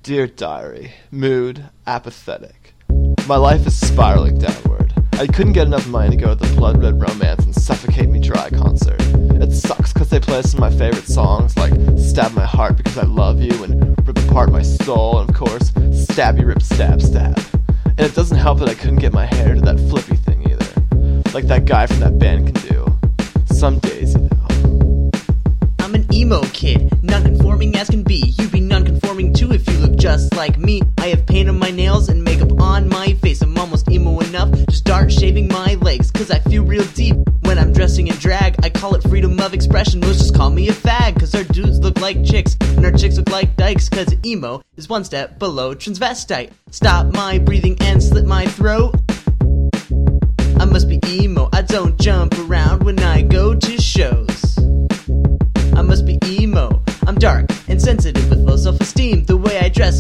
Dear Diary, mood apathetic. My life is spiraling downward. I couldn't get enough money to go to the Blood Red Romance and Suffocate Me Dry concert. It sucks because they play some of my favorite songs like Stab My Heart Because I Love You and Rip Apart My Soul and of course Stabby Rip Stab Stab. And it doesn't help that I couldn't get my hair to that flippy thing either, like that guy from that band can do. Some days, you know. I'm an emo kid, non-conforming as can be. You'd be non-conforming too if you look just like me. I have paint on my nails and makeup on my face. I'm almost emo enough to start shaving my legs, cause I feel real deep when I'm dressing in drag. I call it freedom of expression, most just call me a fag. Cause our dudes look like chicks and our chicks look like dykes. Cause emo is one step below transvestite. Stop my breathing and slit my throat. I must be emo, I don't jump around when I go to shows. I must be emo, I'm dark and sensitive with low self-esteem. The way I dress